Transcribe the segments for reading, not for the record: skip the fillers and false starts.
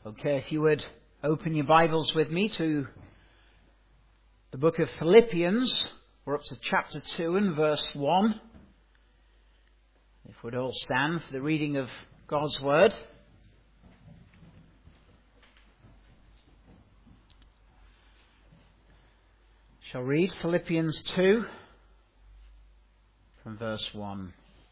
Okay, if you would open your Bibles with me to the book of Philippians. We're up to chapter 2 and verse 1. If we'd all stand for the reading of God's Word. Shall read Philippians 2 from verse 1.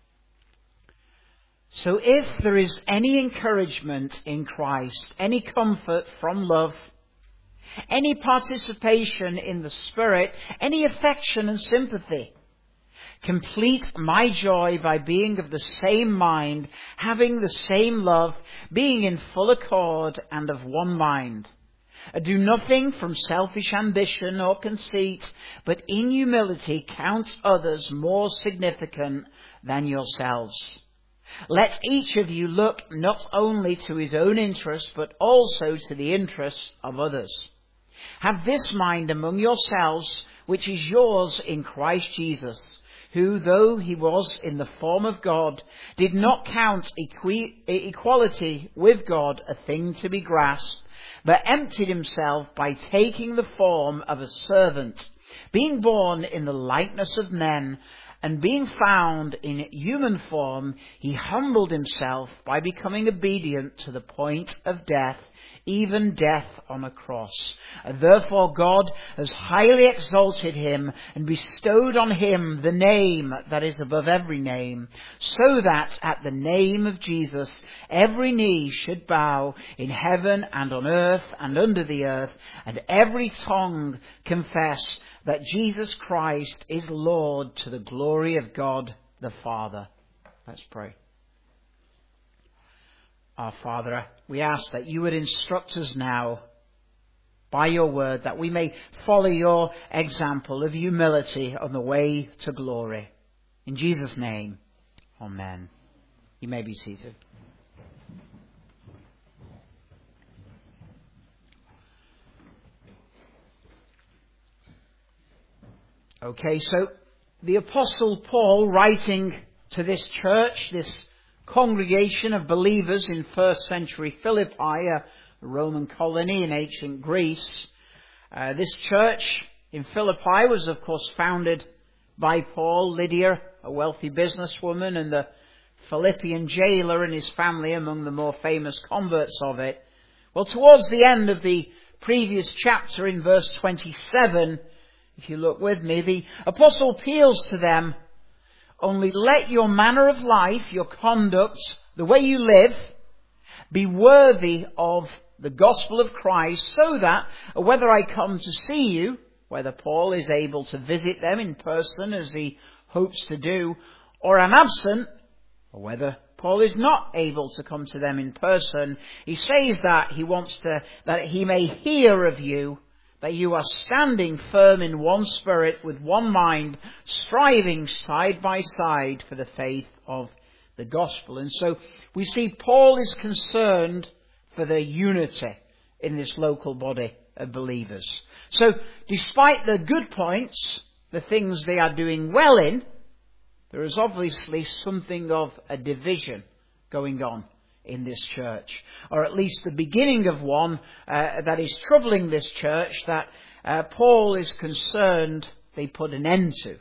So if there is any encouragement in Christ, any comfort from love, any participation in the Spirit, any affection and sympathy, complete my joy by being of the same mind, having the same love, being in full accord and of one mind. Do nothing from selfish ambition or conceit, but in humility count others more significant than yourselves. Let each of you look not only to his own interest, but also to the interests of others. Have this mind among yourselves, which is yours in Christ Jesus, who, though he was in the form of God, did not count equality with God a thing to be grasped, but emptied himself by taking the form of a servant, being born in the likeness of men, and being found in human form, he humbled himself by becoming obedient to the point of death, even death on a cross. And therefore God has highly exalted him and bestowed on him the name that is above every name, so that at the name of Jesus every knee should bow in heaven and on earth and under the earth, and every tongue confess that Jesus Christ is Lord, to the glory of God the Father. Let's pray. Our Father, we ask that you would instruct us now by your word, that we may follow your example of humility on the way to glory. In Jesus' name, amen. You may be seated. Okay, so the Apostle Paul, writing to this church, this congregation of believers in first century Philippi, a Roman colony in ancient Greece. This church in Philippi was, of course, founded by Paul, Lydia, a wealthy businesswoman, and the Philippian jailer and his family among the more famous converts of it. Well, towards the end of the previous chapter, in verse 27, if you look with me, the apostle appeals to them, only let your manner of life, your conduct, the way you live, be worthy of the gospel of Christ, so that whether I come to see you, whether Paul is able to visit them in person as he hopes to do, or am absent, or whether Paul is not able to come to them in person, he says that he wants that he may hear of you, that you are standing firm in one spirit, with one mind, striving side by side for the faith of the gospel. And so we see Paul is concerned for the unity in this local body of believers. So despite the good points, the things they are doing well in, there is obviously something of a division going on in this church, or at least the beginning of one that is troubling this church, that Paul is concerned they put an end to.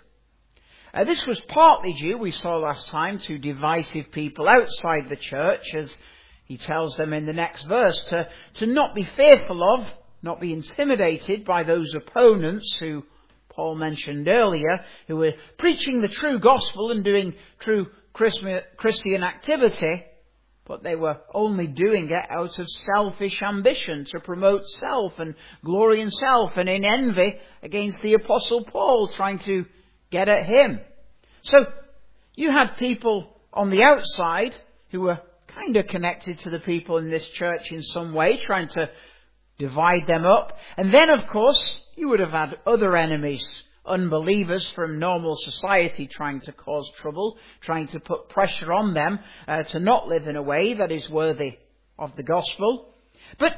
This was partly due, we saw last time, to divisive people outside the church, as he tells them in the next verse to not be fearful of, not be intimidated by those opponents who Paul mentioned earlier, who were preaching the true gospel and doing true Christian activity, but they were only doing it out of selfish ambition, to promote self and glory in self, and in envy against the Apostle Paul, trying to get at him. So you had people on the outside who were kind of connected to the people in this church in some way, trying to divide them up. And then, of course, you would have had other enemies, unbelievers from normal society, trying to cause trouble, trying to put pressure on them to not live in a way that is worthy of the gospel. But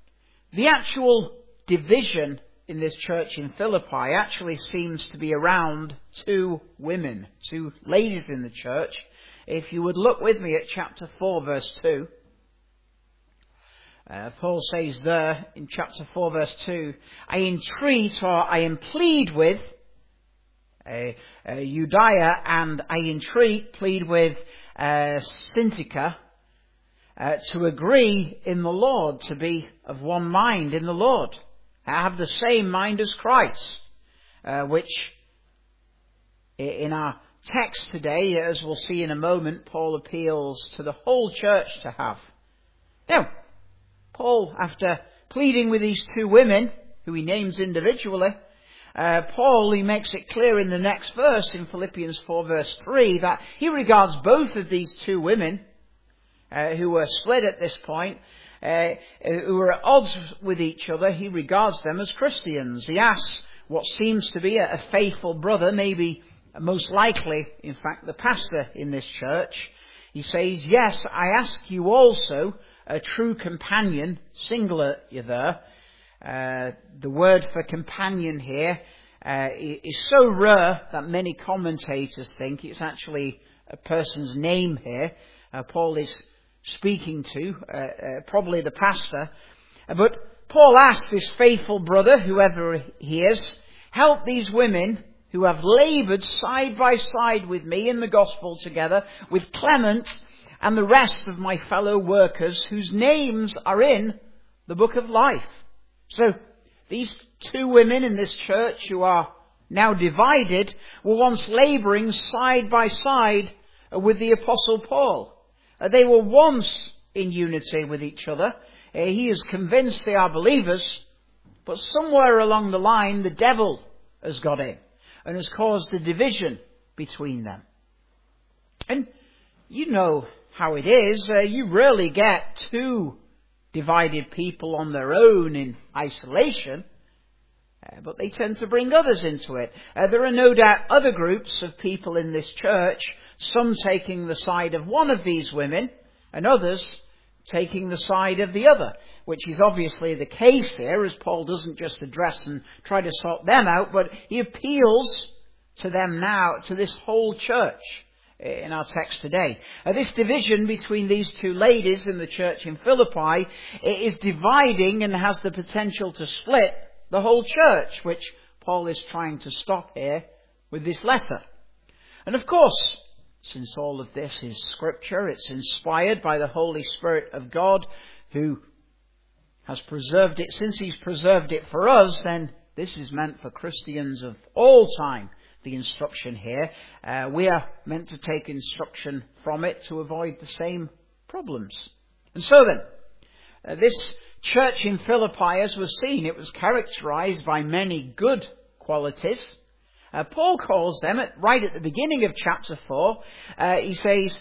the actual division in this church in Philippi actually seems to be around two women, two ladies in the church. If you would look with me at chapter 4, verse 2. Paul says there in chapter 4 verse 2, I entreat or I am plead with Euodia, and I plead with Syntyche to agree in the Lord, to be of one mind in the Lord. Have the same mind as Christ, which in our text today, as we'll see in a moment, Paul appeals to the whole church to have. Now, Paul, after pleading with these two women, who he names individually, Paul, he makes it clear in the next verse, in Philippians 4 verse 3, that he regards both of these two women, who were split at this point, who were at odds with each other, he regards them as Christians. He asks what seems to be a faithful brother, maybe most likely, in fact, the pastor in this church. He says, yes, I ask you also, a true companion, singular there. The word for companion here is so rare that many commentators think it's actually a person's name here. Paul is speaking to, probably the pastor. But Paul asks this faithful brother, whoever he is, help these women who have laboured side by side with me in the gospel together, with Clement and the rest of my fellow workers whose names are in the book of life. So, these two women in this church who are now divided were once labouring side by side with the Apostle Paul. They were once in unity with each other. He is convinced they are believers, but somewhere along the line the devil has got in and has caused a division between them. And you know how it is. You rarely get two divided people on their own in isolation, but they tend to bring others into it. There are no doubt other groups of people in this church, some taking the side of one of these women and others taking the side of the other, which is obviously the case here, as Paul doesn't just address and try to sort them out, but he appeals to them now, to this whole church in our text today. This division between these two ladies in the church in Philippi is dividing and has the potential to split the whole church, which Paul is trying to stop here with this letter. And of course, since all of this is Scripture, it's inspired by the Holy Spirit of God, who has preserved it. Since He's preserved it for us, then this is meant for Christians of all time, the instruction here. We are meant to take instruction from it to avoid the same problems. And so then, this church in Philippi, as we've seen, it was characterized by many good qualities. Paul calls them, right at the beginning of chapter 4, he says,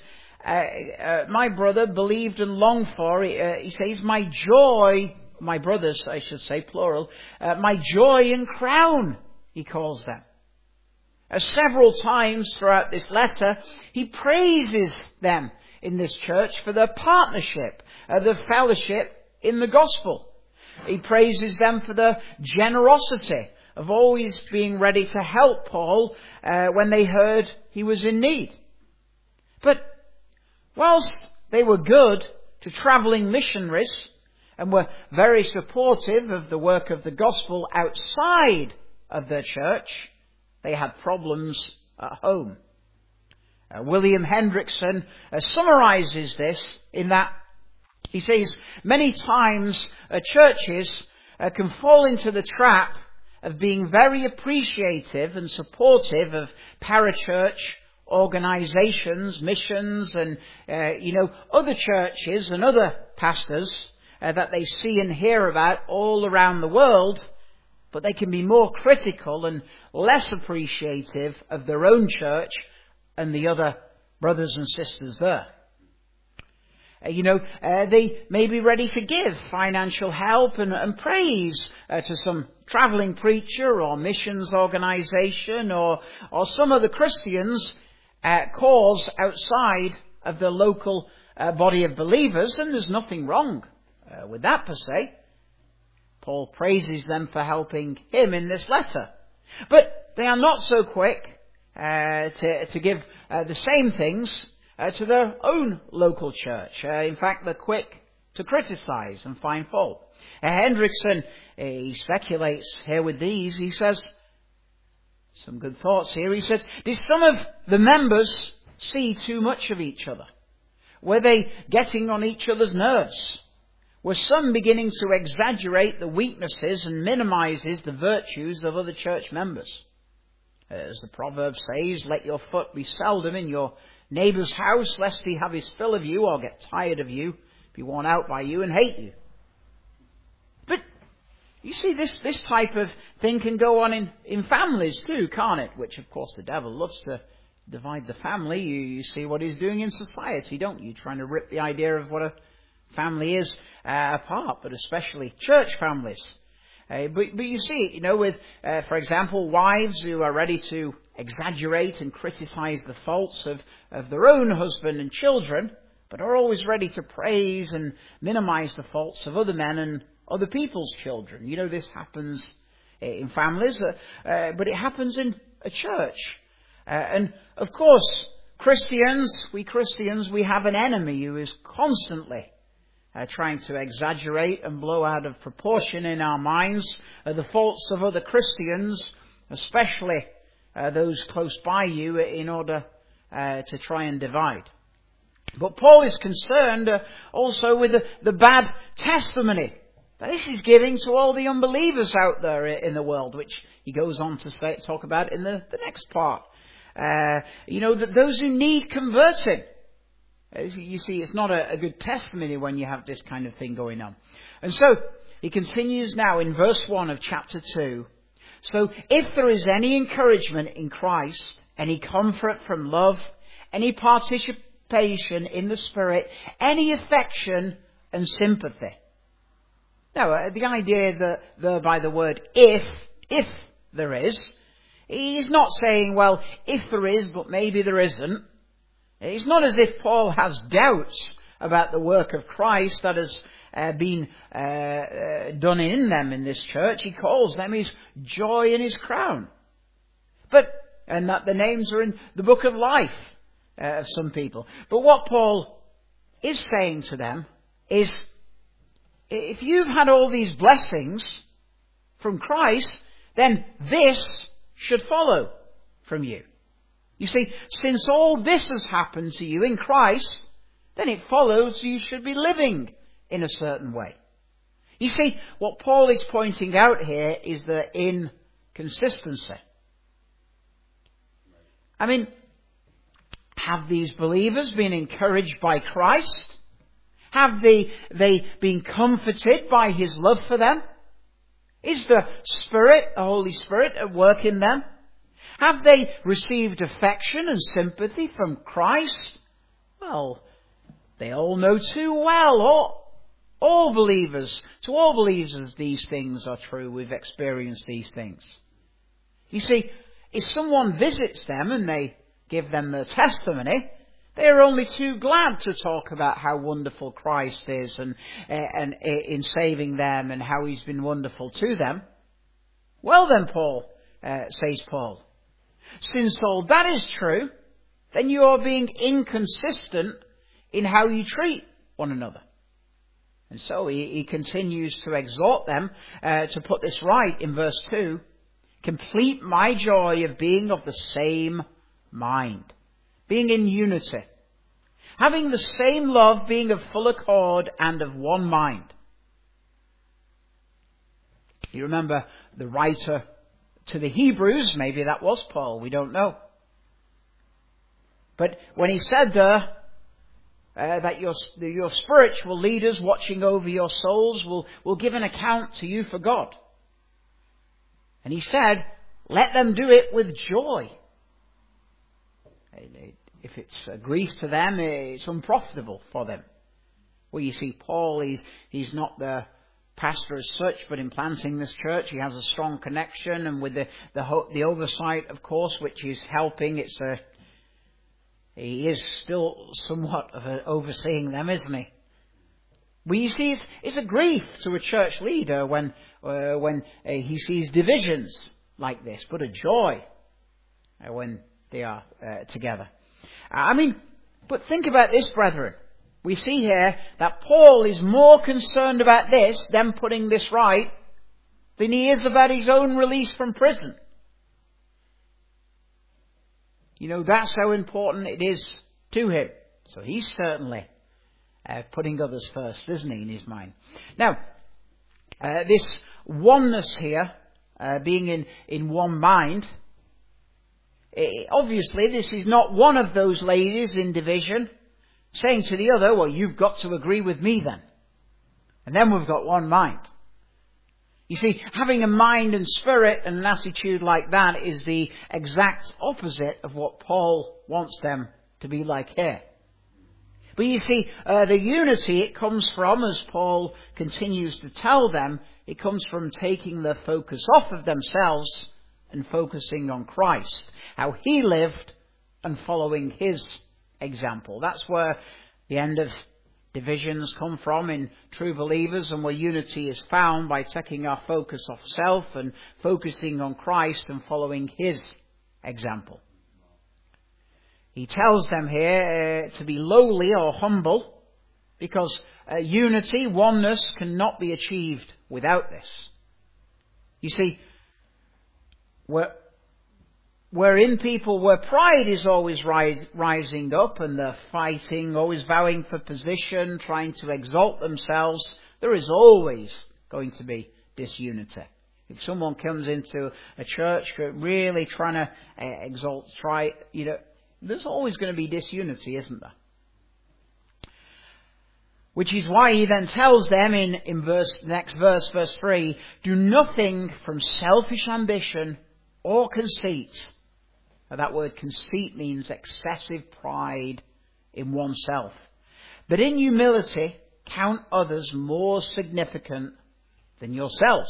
my brother believed and longed for, he says, my joy, my brothers, I should say, plural, my joy and crown, he calls them. Several times throughout this letter, he praises them in this church for their partnership, their fellowship in the gospel. He praises them for their generosity of always being ready to help Paul when they heard he was in need. But whilst they were good to travelling missionaries and were very supportive of the work of the gospel outside of their church, they had problems at home. William Hendrickson summarizes this in that he says, many times churches can fall into the trap of being very appreciative and supportive of parachurch organizations, missions, and, other churches and other pastors that they see and hear about all around the world, but they can be more critical and less appreciative of their own church and the other brothers and sisters there. They may be ready to give financial help and praise to some travelling preacher or missions organisation or some of the Christians' cause outside of the local body of believers, and there's nothing wrong with that per se. Paul praises them for helping him in this letter. But they are not so quick to give the same things to their own local church. In fact, they're quick to criticize and find fault. Hendrickson, he speculates here with these. He says, some good thoughts here. He said, did some of the members see too much of each other? Were they getting on each other's nerves? Were some beginning to exaggerate the weaknesses and minimizes the virtues of other church members? As the proverb says, let your foot be seldom in your neighbour's house, lest he have his fill of you or get tired of you, be worn out by you and hate you. But you see, this type of thing can go on in families too, can't it? Which, of course, the devil loves to divide the family. You see what he's doing in society, don't you? Trying to rip the idea of what a family is apart, but especially church families. But you see it, with, for example, wives who are ready to exaggerate and criticize the faults of their own husband and children, but are always ready to praise and minimize the faults of other men and other people's children. This happens in families, but it happens in a church. And of course, we Christians, we have an enemy who is constantly trying to exaggerate and blow out of proportion in our minds the faults of other Christians, especially those close by you, in order to try and divide. But Paul is concerned also with the bad testimony that this is giving to all the unbelievers out there in the world, which he goes on to talk about in the next part. Those who need converting. You see, it's not a good testimony when you have this kind of thing going on. And so, he continues now in verse 1 of chapter 2. So, if there is any encouragement in Christ, any comfort from love, any participation in the Spirit, any affection and sympathy. Now, the idea that by the word if there is, he's not saying, well, if there is, but maybe there isn't. It's not as if Paul has doubts about the work of Christ that has been done in them in this church. He calls them his joy and his crown. And that the names are in the book of life of some people. But what Paul is saying to them is, if you've had all these blessings from Christ, then this should follow from you. You see, since all this has happened to you in Christ, then it follows you should be living in a certain way. You see, what Paul is pointing out here is the inconsistency. I mean, have these believers been encouraged by Christ? Have they been comforted by his love for them? Is the Spirit, the Holy Spirit, at work in them? Have they received affection and sympathy from Christ? Well, they all know too well. All believers, to all believers, these things are true. We've experienced these things. You see, if someone visits them and they give them their testimony, they are only too glad to talk about how wonderful Christ is and in saving them and how he's been wonderful to them. Well then, says Paul, since all that is true, then you are being inconsistent in how you treat one another. And so he continues to exhort them to put this right in verse 2. Complete my joy of being of the same mind, being in unity, having the same love, being of full accord and of one mind. You remember the writer to the Hebrews, maybe that was Paul, we don't know. But when he said there that your spiritual leaders watching over your souls will give an account to you for God. And he said, let them do it with joy. If it's a grief to them, it's unprofitable for them. Well, you see, Paul, he's not the pastor as such, but in planting this church, he has a strong connection, and with the oversight, of course, which is helping. He is still somewhat of overseeing them, isn't he? Well, you see, it's a grief to a church leader when he sees divisions like this, but a joy when they are together. But think about this, brethren. We see here that Paul is more concerned about this, them putting this right, than he is about his own release from prison. That's how important it is to him. So he's certainly putting others first, isn't he, in his mind? Now, this oneness here, being in one mind, obviously this is not one of those ladies in division saying to the other, well, you've got to agree with me then. And then we've got one mind. You see, having a mind and spirit and an attitude like that is the exact opposite of what Paul wants them to be like here. But you see, the unity it comes from, as Paul continues to tell them, it comes from taking the focus off of themselves and focusing on Christ, how he lived and following his example. That's where the end of divisions come from in true believers, and where unity is found by taking our focus off self and focusing on Christ and following his example. He tells them here to be lowly or humble, because unity, oneness, cannot be achieved without this. You see, where in people where pride is always rising up and they're fighting, always vowing for position, trying to exalt themselves, there is always going to be disunity. If someone comes into a church really trying to exalt, there's always going to be disunity, isn't there? Which is why he then tells them in next verse, verse 3, do nothing from selfish ambition or conceit. Now, that word conceit means excessive pride in oneself. But in humility, count others more significant than yourselves.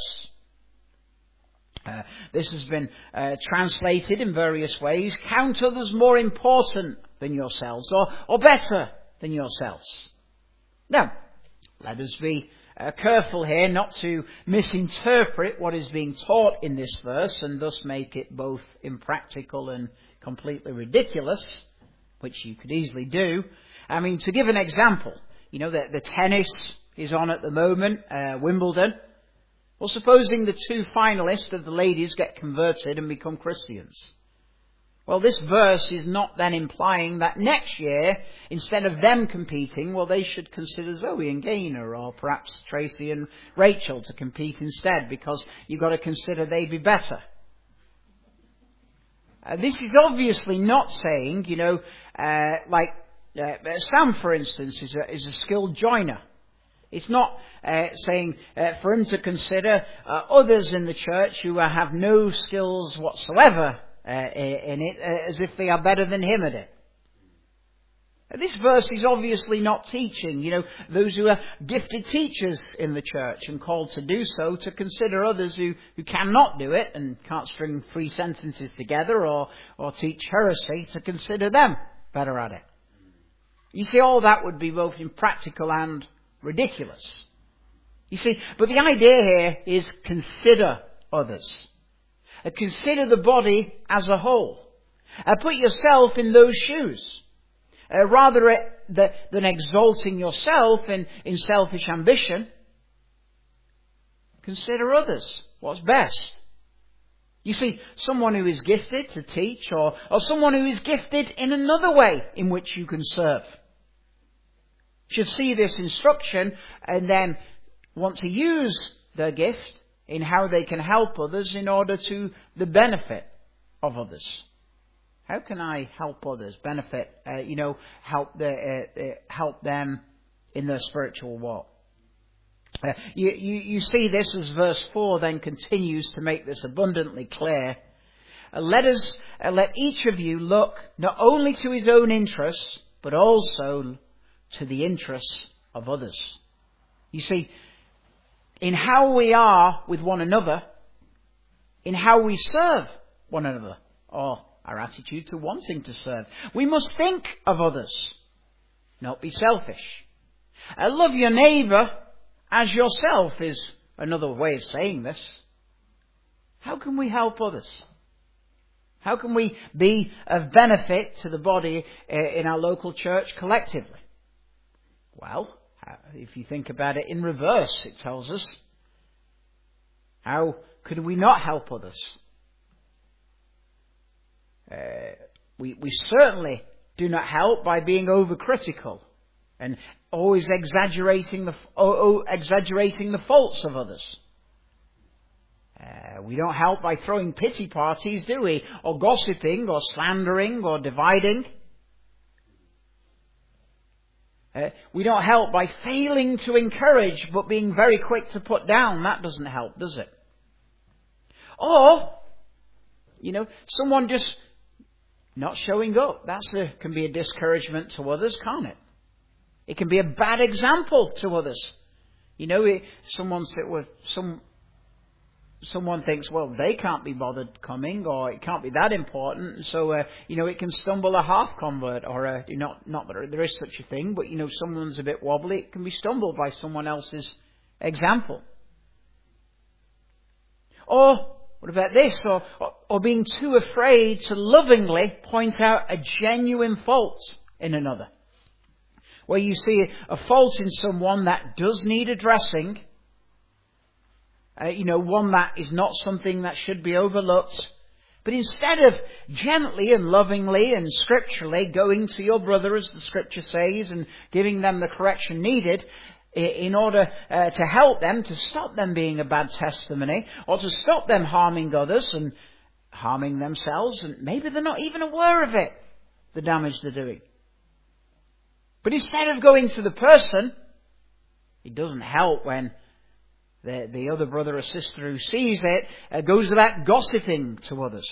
This has been translated in various ways. Count others more important than yourselves, or better than yourselves. Now, let us be careful here not to misinterpret what is being taught in this verse and thus make it both impractical and completely ridiculous, which you could easily do. I mean, to give an example, the tennis is on at the moment, Wimbledon. Well, supposing the two finalists of the ladies get converted and become Christians. Well, this verse is not then implying that next year, instead of them competing, well, they should consider Zoe and Gaynor, or perhaps Tracy and Rachel to compete instead, because you've got to consider they'd be better. This is obviously not saying, Sam, for instance, is a skilled joiner. It's not saying for him to consider others in the church who have no skills whatsoever in it, as if they are better than him at it. This verse is obviously not teaching, those who are gifted teachers in the church and called to do so, to consider others who cannot do it and can't string 3 sentences together or teach heresy, to consider them better at it. You see, all that would be both impractical and ridiculous. You see, but the idea here is consider others. Consider the body as a whole. Put yourself in those shoes. Rather than exalting yourself in selfish ambition, consider others. What's best? You see, someone who is gifted to teach, or someone who is gifted in another way in which you can serve, should see this instruction and then want to use their gift in how they can help others in order to the benefit of others. How can I help others, benefit, help them in their spiritual walk? You see this as verse 4 then continues to make this abundantly clear. Let each of you look not only to his own interests, but also to the interests of others. You see, in how we are with one another, in how we serve one another, or our attitude to wanting to serve, we must think of others, not be selfish. Love your neighbour as yourself is another way of saying this. How can we help others? How can we be of benefit to the body in our local church collectively? Well, if you think about it in reverse, it tells us, how could we not help others? We certainly do not help by being overcritical and always exaggerating the faults of others. We don't help by throwing pity parties, do we? Or gossiping, or slandering, or dividing. We don't help by failing to encourage, but being very quick to put down. That doesn't help, does it? Or, someone just not showing up. That can be a discouragement to others, can't it? It can be a bad example to others. Someone thinks, well, they can't be bothered coming, or it can't be that important. So, it can stumble a half convert, or not that there is such a thing, but someone's a bit wobbly. It can be stumbled by someone else's example. Or what about this? Or being too afraid to lovingly point out a genuine fault in another. Where you see a fault in someone that does need addressing, one that is not something that should be overlooked. But instead of gently and lovingly and scripturally going to your brother, as the scripture says, and giving them the correction needed in order to help them, to stop them being a bad testimony, or to stop them harming others and harming themselves, and maybe they're not even aware of it, the damage they're doing. But instead of going to the person, it doesn't help when the other brother or sister who sees it goes about gossiping to others,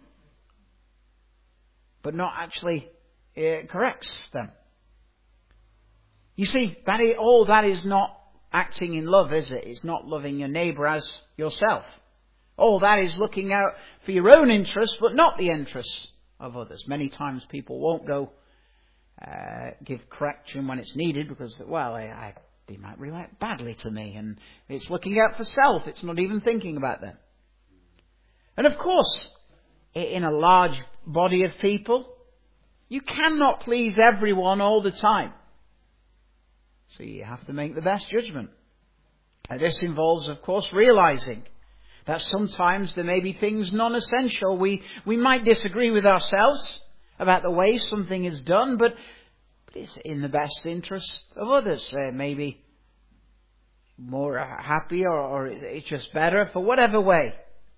but not actually corrects them. You see, all that is not acting in love, is it? It's not loving your neighbour as yourself. All that is looking out for your own interests, but not the interests of others. Many times people won't go give correction when it's needed because, they might react badly to me, and it's looking out for self. It's not even thinking about them. And of course, in a large body of people, you cannot please everyone all the time. So you have to make the best judgment. And this involves, of course, realizing that sometimes there may be things non-essential. We might disagree with ourselves about the way something is done, but it's in the best interest of others. Maybe more happy, or it's just better for whatever way.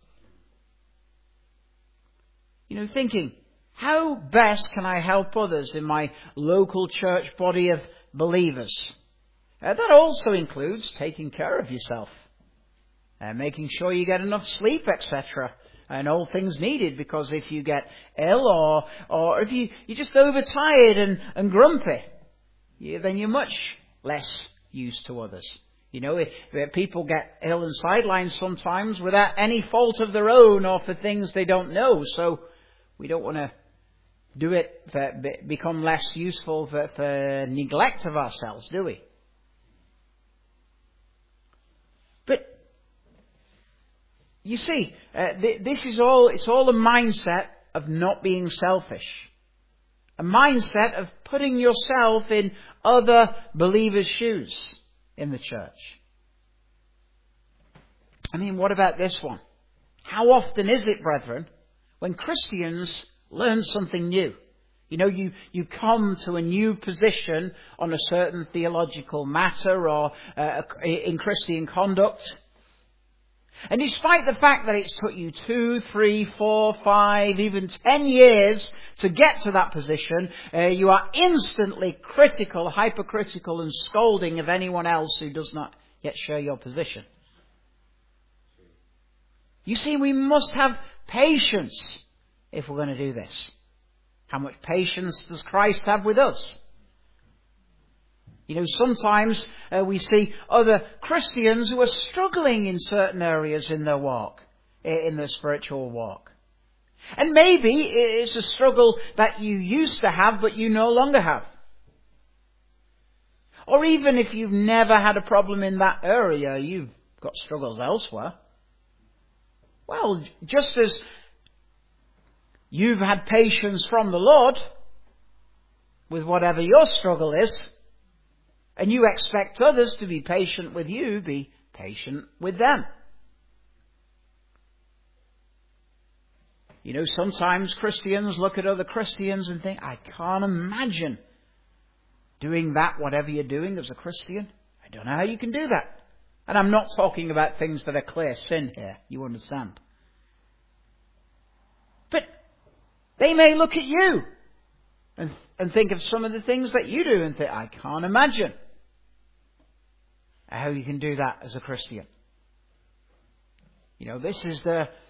Thinking, how best can I help others in my local church body of believers? That also includes taking care of yourself, making sure you get enough sleep, etc., and all things needed, because if you get ill or if you're just overtired and grumpy, then you're much less used to others. If people get ill and sidelined sometimes without any fault of their own or for things they don't know. So we don't want to do it, become less useful for neglect of ourselves, do we? But you see, it's all a mindset of not being selfish. A mindset of putting yourself in other believers' shoes in the church. What about this one? How often is it, brethren, when Christians learn something new? You come to a new position on a certain theological matter or in Christian conduct. And despite the fact that it's took you 2, 3, 4, 5, even 10 years to get to that position, you are instantly critical, hypercritical and scolding of anyone else who does not yet share your position. You see, we must have patience if we're going to do this. How much patience does Christ have with us? Sometimes we see other Christians who are struggling in certain areas in their walk, in their spiritual walk. And maybe it's a struggle that you used to have, but you no longer have. Or even if you've never had a problem in that area, you've got struggles elsewhere. Well, just as you've had patience from the Lord with whatever your struggle is, and you expect others to be patient with you, be patient with them. You know, sometimes Christians look at other Christians and think, I can't imagine doing that, whatever you're doing as a Christian. I don't know how you can do that. And I'm not talking about things that are clear sin here, you understand. But they may look at you and think of some of the things that you do and think, I can't imagine how you can do that as a Christian. You know, this is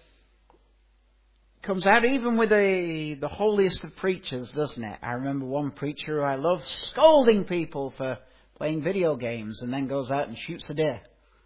comes out even with the holiest of preachers, doesn't it? I remember one preacher who I love scolding people for playing video games and then goes out and shoots a deer.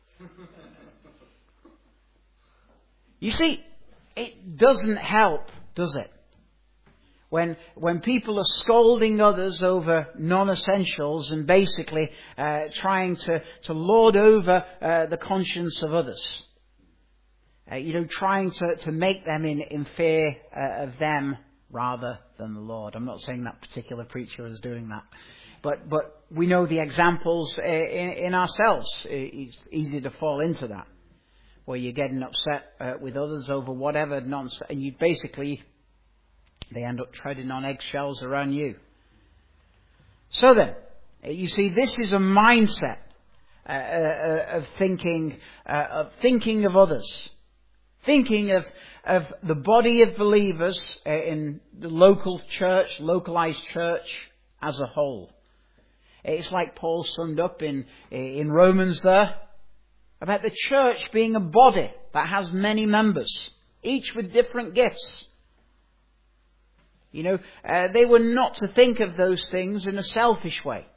You see, it doesn't help, does it? When people are scolding others over non-essentials and basically trying to lord over the conscience of others. Trying to make them in fear of them rather than the Lord. I'm not saying that particular preacher is doing that. But we know the examples in ourselves. It's easy to fall into that. Where you're getting upset with others over whatever nonsense. And you basically, they end up treading on eggshells around you. So then, you see, this is a mindset of thinking of others. Thinking of the body of believers in the local church, localized church as a whole. It's like Paul summed up in Romans there, about the church being a body that has many members, each with different gifts. You know, they were not to think of those things in a selfish way.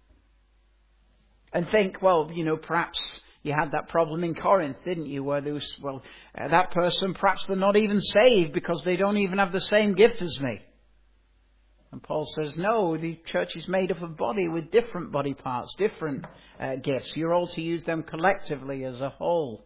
And think, well, you know, perhaps you had that problem in Corinth, didn't you? Where there was, that person, perhaps they're not even saved because they don't even have the same gift as me. And Paul says, no, the church is made up of body with different body parts, different gifts. You're all to use them collectively as a whole.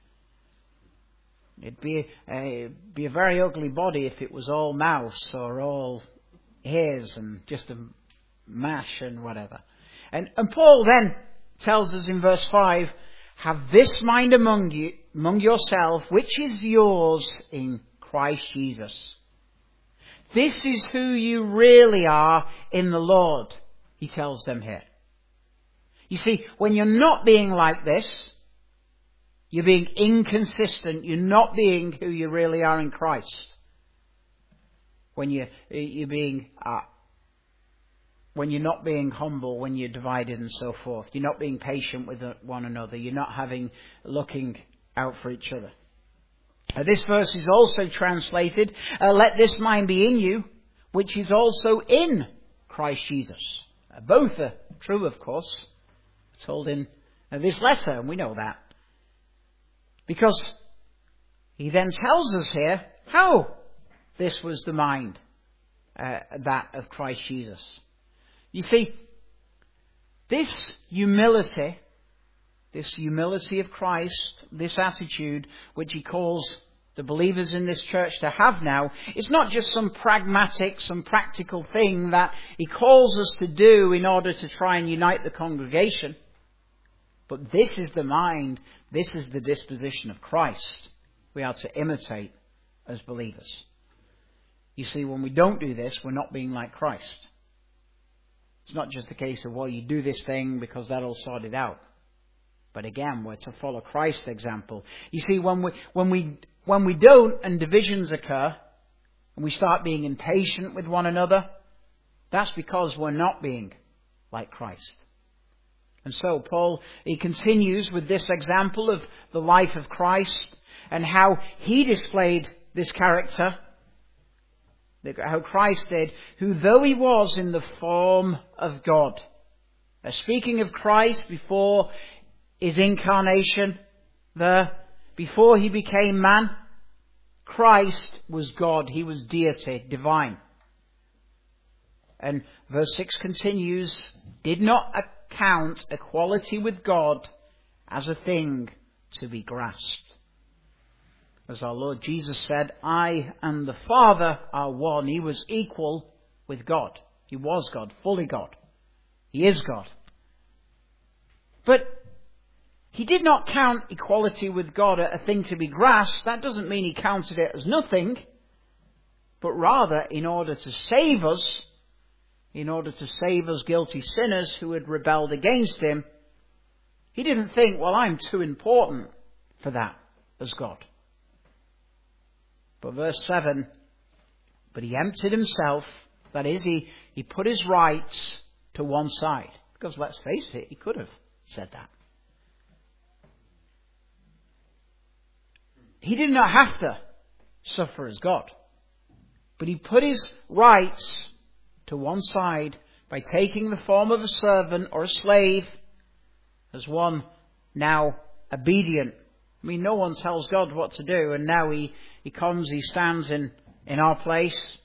It'd be a very ugly body if it was all mouths or all ears and just a mash and whatever. And Paul then tells us in verse 5, have this mind among yourself, which is yours in Christ Jesus. This is who you really are in the Lord, he tells them here. You see, when you're not being like this, you're being inconsistent. You're not being who you really are in Christ. When you're not being humble, when you're divided and so forth. You're not being patient with one another. You're not looking out for each other. This verse is also translated, let this mind be in you, which is also in Christ Jesus. Both are true, of course. It's told in this letter, and we know that. Because he then tells us here how this was the mind, that of Christ Jesus. You see, this humility of Christ, this attitude which he calls the believers in this church to have now, it's not just some pragmatic, some practical thing that he calls us to do in order to try and unite the congregation. But this is the mind, this is the disposition of Christ we are to imitate as believers. You see, when we don't do this, we're not being like Christ. It's not just a case of, well, you do this thing because that'll sort it out. But again, we're to follow Christ's example. You see, when we don't and divisions occur, and we start being impatient with one another, that's because we're not being like Christ. And so Paul, he continues with this example of the life of Christ and how he displayed this character, how Christ did, who though he was in the form of God. Speaking of Christ before his incarnation, before he became man, Christ was God. He was deity, divine. And verse 6 continues, did not account equality with God as a thing to be grasped. As our Lord Jesus said, I and the Father are one. He was equal with God. He was God, fully God. He is God. But he did not count equality with God a thing to be grasped. That doesn't mean he counted it as nothing, but rather in order to save us guilty sinners who had rebelled against him, he didn't think, well, I'm too important for that as God. But verse 7, but he emptied himself, that is, he put his rights to one side. Because let's face it, he could have said that. He did not have to suffer as God. But he put his rights to one side by taking the form of a servant or a slave as one now obedient. I mean, no one tells God what to do, and now he comes, he stands in our place,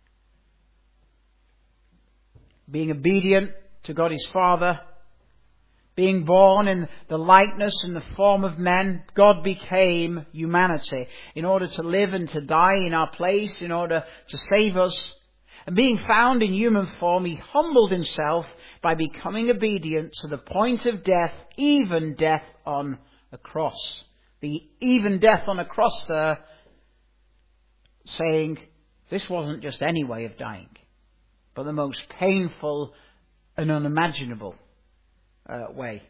being obedient to God his Father, being born in the likeness and the form of men. God became humanity in order to live and to die in our place, in order to save us. And being found in human form, he humbled himself by becoming obedient to the point of death, even death on a cross. The even death on a cross there, saying this wasn't just any way of dying, but the most painful and unimaginable way.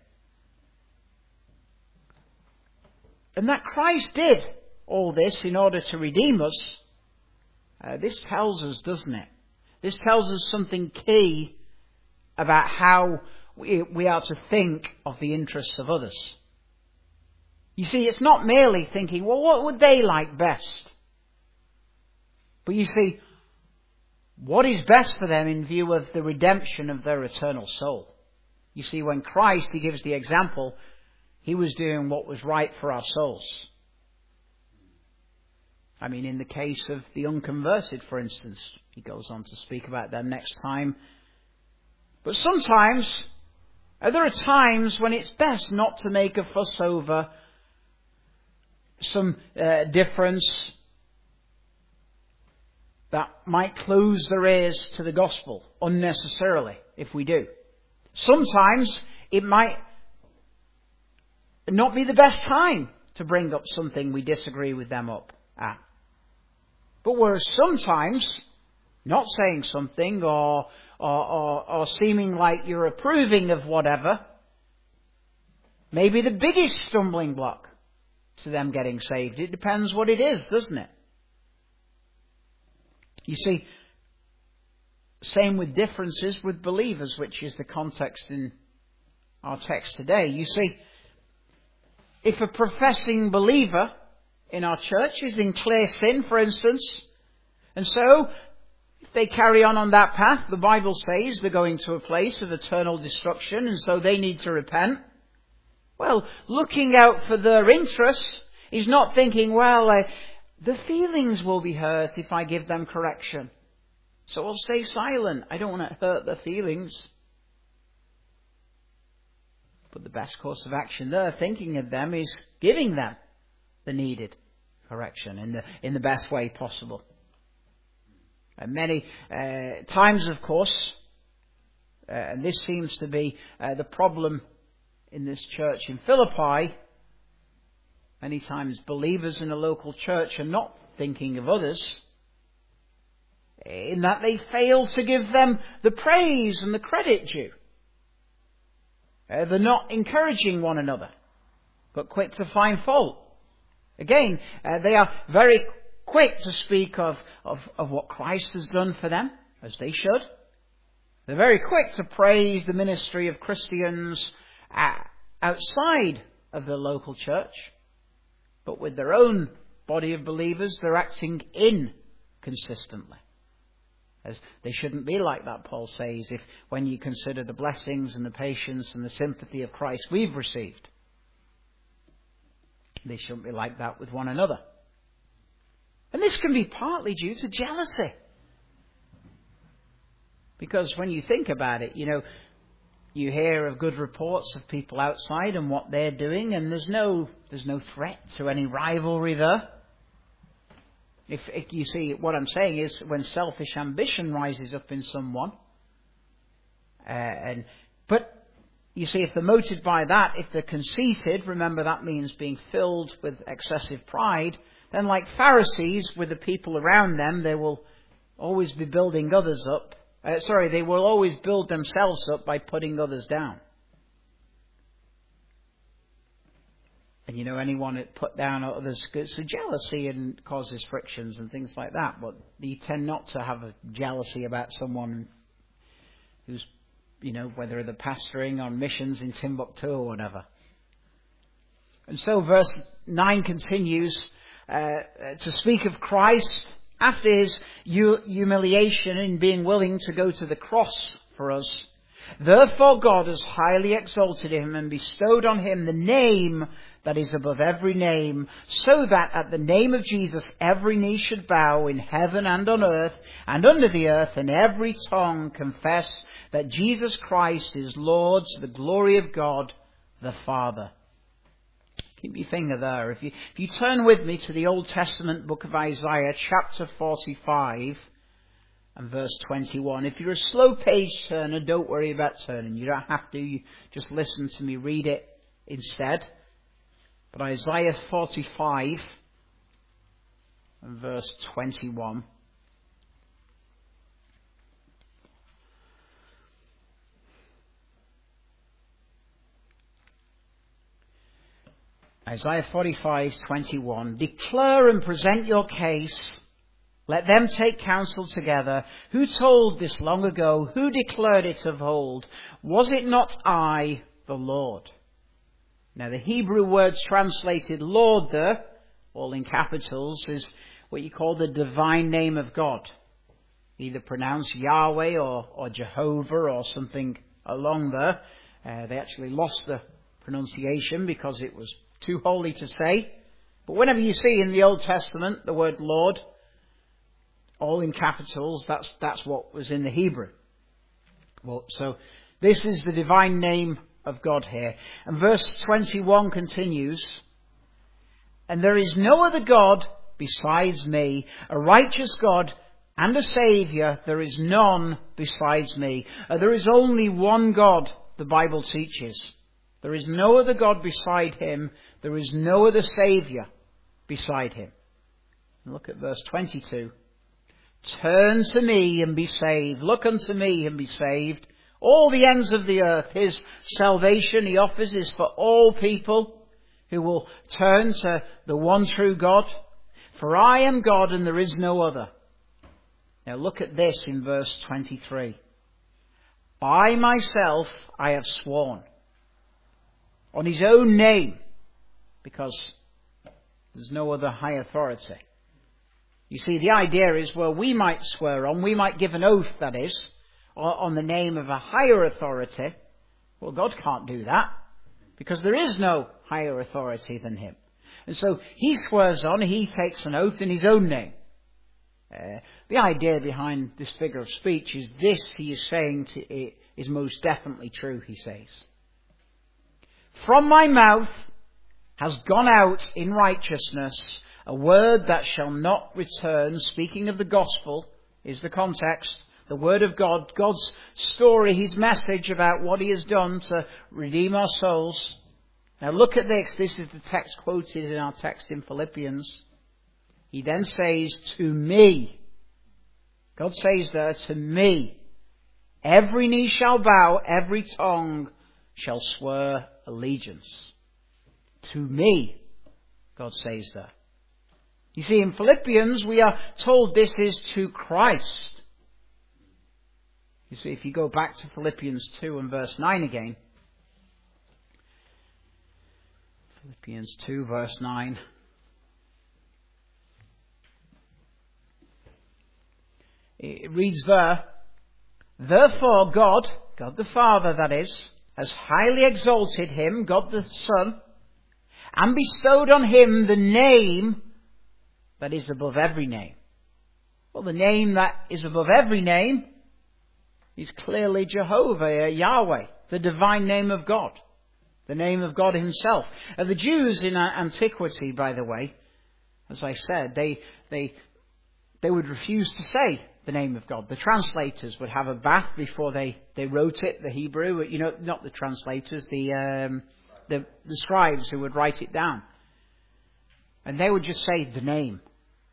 And that Christ did all this in order to redeem us, this tells us, doesn't it? This tells us something key about how we are to think of the interests of others. You see, it's not merely thinking, well, what would they like best? But you see, what is best for them in view of the redemption of their eternal soul? You see, when Christ, he gives the example, he was doing what was right for our souls. I mean, in the case of the unconverted, for instance, he goes on to speak about them next time. But sometimes, there are times when it's best not to make a fuss over some difference that might close their ears to the gospel unnecessarily, if we do. Sometimes it might not be the best time to bring up something we disagree with them up at. But whereas sometimes not saying something or seeming like you're approving of whatever may be the biggest stumbling block to them getting saved. It depends what it is, doesn't it? You see, same with differences with believers, which is the context in our text today. You see, if a professing believer in our church is in clear sin, for instance, and so if they carry on that path, the Bible says they're going to a place of eternal destruction, and so they need to repent. Well, looking out for their interests is not thinking, well, the feelings will be hurt if I give them correction, so I'll stay silent. I don't want to hurt their feelings. But the best course of action there, thinking of them, is giving them the needed correction in the best way possible. And many times, of course, and this seems to be the problem in this church in Philippi, many times believers in a local church are not thinking of others, in that they fail to give them the praise and the credit due. They're not encouraging one another, but quick to find fault. Again, they are very quick to speak of what Christ has done for them, as they should. They're very quick to praise the ministry of Christians outside of the local church. But with their own body of believers, they're acting inconsistently. As they shouldn't be like that, Paul says, when you consider the blessings and the patience and the sympathy of Christ we've received. They shouldn't be like that with one another. And this can be partly due to jealousy. Because when you think about it, you hear of good reports of people outside and what they're doing, and there's no threat to any rivalry there. If you see, what I'm saying is when selfish ambition rises up in someone, but you see, if they're motivated by that, if they're conceited, remember that means being filled with excessive pride, then like Pharisees with the people around them, they will always be building others up. They will always build themselves up by putting others down. And anyone that put down others gets a jealousy and causes frictions and things like that. But you tend not to have a jealousy about someone who's, whether they're pastoring on missions in Timbuktu or whatever. And so verse 9 continues to speak of Christ after his humiliation in being willing to go to the cross for us. Therefore God has highly exalted him and bestowed on him the name that is above every name, so that at the name of Jesus every knee should bow in heaven and on earth and under the earth, and every tongue confess that Jesus Christ is Lord, to the glory of God the Father. Keep your finger there. If you turn with me to the Old Testament book of Isaiah, chapter 45 and verse 21. If you're a slow page turner, don't worry about turning. You don't have to. You just listen to me read it instead. But Isaiah 45 and verse 21. Isaiah 45:21. Declare and present your case. Let them take counsel together. Who told this long ago? Who declared it of old? Was it not I, the Lord? Now the Hebrew word translated Lord there, all in capitals, is what you call the divine name of God. Either pronounced Yahweh or Jehovah or something along there. They actually lost the pronunciation because it was too holy to say. But whenever you see in the Old Testament the word Lord, all in capitals, that's what was in the Hebrew. Well, so this is the divine name of God here. And verse 21 continues, and there is no other God besides me, a righteous God and a Saviour, there is none besides me. There is only one God, the Bible teaches. There is no other God beside him. There is no other Saviour beside him. And look at verse 22. Turn to me and be saved. Look unto me and be saved. All the ends of the earth. His salvation he offers is for all people who will turn to the one true God. For I am God and there is no other. Now look at this in verse 23. By myself I have sworn. On his own name. Because there's no other high authority. You see, the idea is, well, we might swear on, we might give an oath, that is, on the name of a higher authority. Well, God can't do that, because there is no higher authority than him. And so he swears on, he takes an oath in his own name. The idea behind this figure of speech is this he is saying is most definitely true, he says. From my mouth has gone out in righteousness a word that shall not return. Speaking of the gospel is the context. The word of God, God's story, his message about what he has done to redeem our souls. Now look at this. This is the text quoted in our text in Philippians. He then says, to me. God says there, to me. Every knee shall bow, every tongue shall swear allegiance. To me, God says there. You see, in Philippians, we are told this is to Christ. You see, if you go back to Philippians 2 and verse 9 again. Philippians 2 verse 9. It reads there, therefore God the Father that is, has highly exalted him, God the Son, and bestowed on him the name that is above every name. Well, the name that is above every name is clearly Jehovah, Yahweh, the divine name of God, the name of God himself. The Jews in antiquity, by the way, as I said, they would refuse to say the name of God. The translators would have a bath before they wrote it, the Hebrew. Not the translators, the scribes who would write it down. And they would just say the name.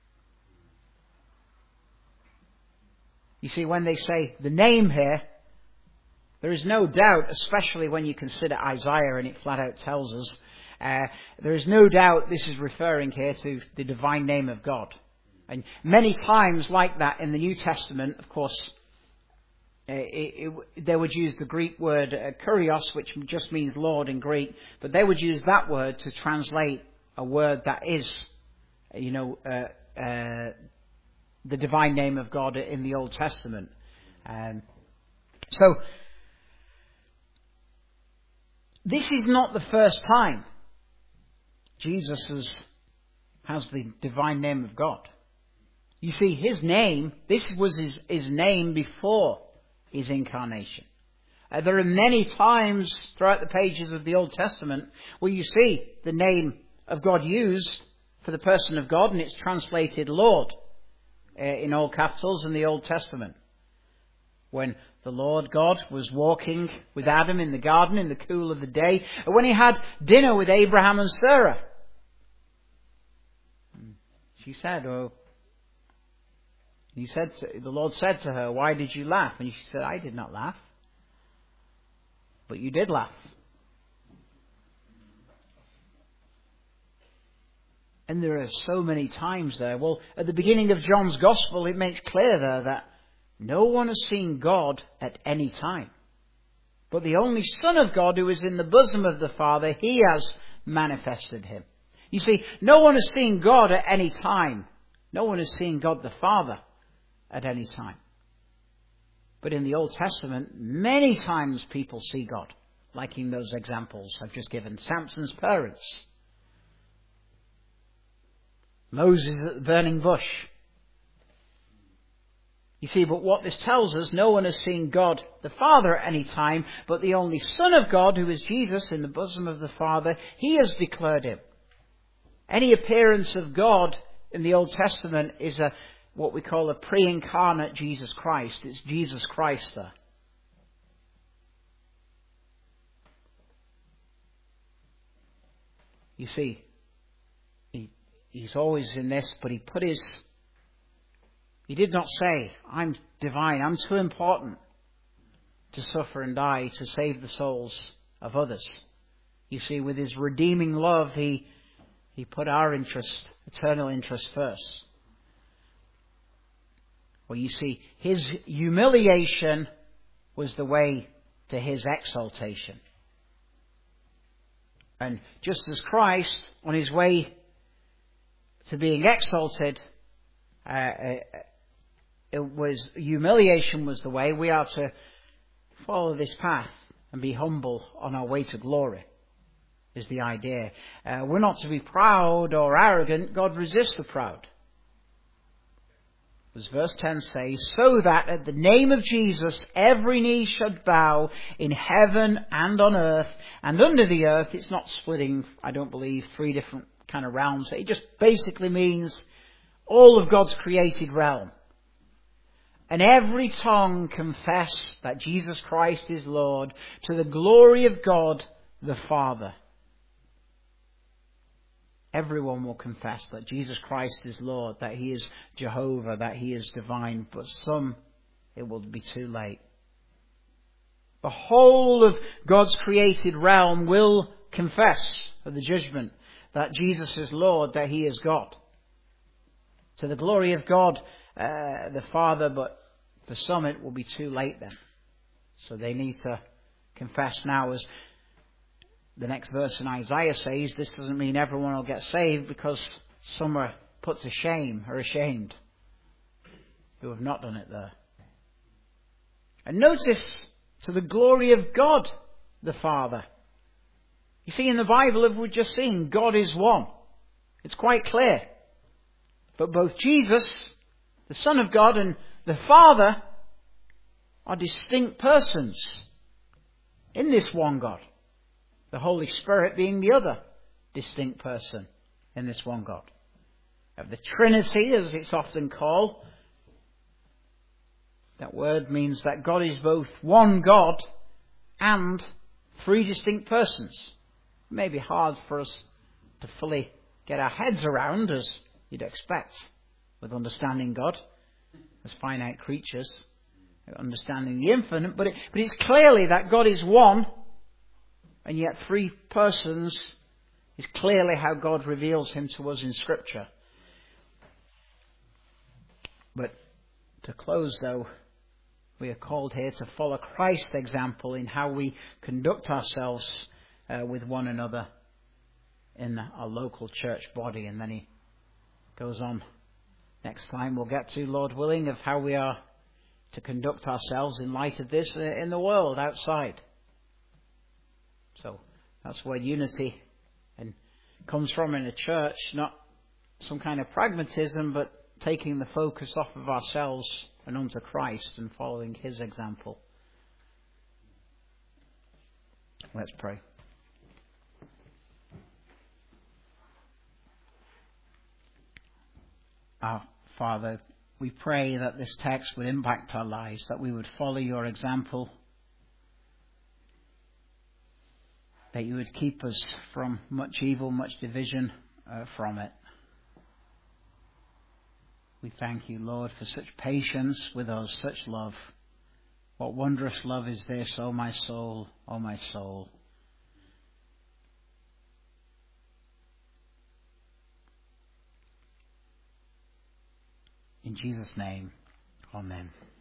You see, when they say the name here, there is no doubt, especially when you consider Isaiah, and it flat out tells us, there is no doubt this is referring here to the divine name of God. And many times like that in the New Testament, of course, they would use the Greek word kurios, which just means Lord in Greek, but they would use that word to translate a word that is, the divine name of God in the Old Testament. So, this is not the first time Jesus has the divine name of God. You see, his name, this was his name before his incarnation. There are many times throughout the pages of the Old Testament where you see the name of God used for the person of God, and it's translated Lord in all capitals in the Old Testament. When the Lord God was walking with Adam in the garden in the cool of the day, and when he had dinner with Abraham and Sarah, she said, the Lord said to her, "Why did you laugh?" And she said, "I did not laugh, but you did laugh." And there are so many times there. Well, at the beginning of John's Gospel, it makes clear there that no one has seen God at any time. But the only Son of God, who is in the bosom of the Father, he has manifested him. You see, no one has seen God at any time. No one has seen God the Father at any time. But in the Old Testament, many times people see God, like in those examples I've just given. Samson's parents. Moses at the burning bush. You see, but what this tells us, no one has seen God the Father at any time, but the only Son of God, who is Jesus in the bosom of the Father, he has declared him. Any appearance of God in the Old Testament is what we call a pre-incarnate Jesus Christ. It's Jesus Christ there. You see, he's always in this, but he did not say, "I'm divine, I'm too important to suffer and die to save the souls of others." You see, with his redeeming love, he put our interest, eternal interest, first. Well, you see, his humiliation was the way to his exaltation. And just as Christ, on his way to being exalted, humiliation was the way, we are to follow this path and be humble on our way to glory, is the idea. We're not to be proud or arrogant. God resists the proud. As verse 10 says, "So that at the name of Jesus every knee should bow in heaven and on earth and under the earth." It's not splitting, I don't believe, three different kind of realms. It just basically means all of God's created realm. "And every tongue confess that Jesus Christ is Lord, to the glory of God the Father." Everyone will confess that Jesus Christ is Lord, that he is Jehovah, that he is divine. But some, it will be too late. The whole of God's created realm will confess at the judgment that Jesus is Lord, that he is God. To the glory of God the Father, but for some it will be too late then. So they need to confess now. As the next verse in Isaiah says, this doesn't mean everyone will get saved, because some are put to shame or ashamed who have not done it there. And notice, to the glory of God the Father. You see, in the Bible, as we've just seen, God is one. It's quite clear. But both Jesus, the Son of God, and the Father are distinct persons in this one God. The Holy Spirit being the other distinct person in this one God. Of the Trinity, as it's often called, That word means that God is both one God and three distinct persons. It may be hard for us to fully get our heads around, as you'd expect, with understanding God as finite creatures, understanding the infinite, but it's clearly that God is one, and yet three persons is clearly how God reveals him to us in Scripture. But to close, though, we are called here to follow Christ's example in how we conduct ourselves with one another in a local church body. And then he goes on next time, we'll get to, Lord willing, of how we are to conduct ourselves in light of this in the world outside. So that's where unity comes from in a church, not some kind of pragmatism, but taking the focus off of ourselves and onto Christ and following his example. Let's pray. Our Father, we pray that this text would impact our lives, that we would follow your example, that you would keep us from much evil, much division from it. We thank you, Lord, for such patience with us, such love. What wondrous love is this, O my soul, O my soul. In Jesus' name, amen.